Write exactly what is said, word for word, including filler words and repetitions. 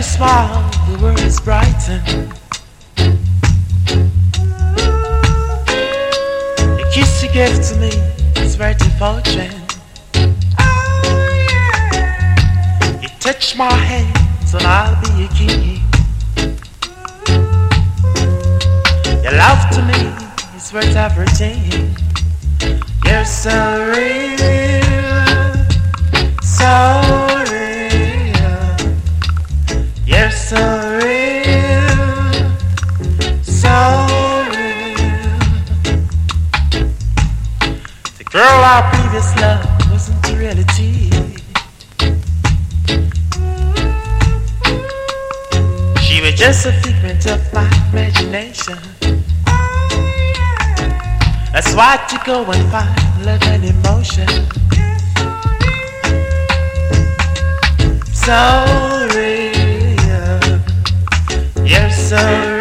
smile, the world is brightened. The kiss you gave to me is very devotion. You touch my hands and I'll be your king. Your love to me is worth everything. You're so real, so real. You're so real, so real. The girl our previous love wasn't a reality. She was just a figment of my imagination. That's why to go and find love and emotion. So real, you're so real.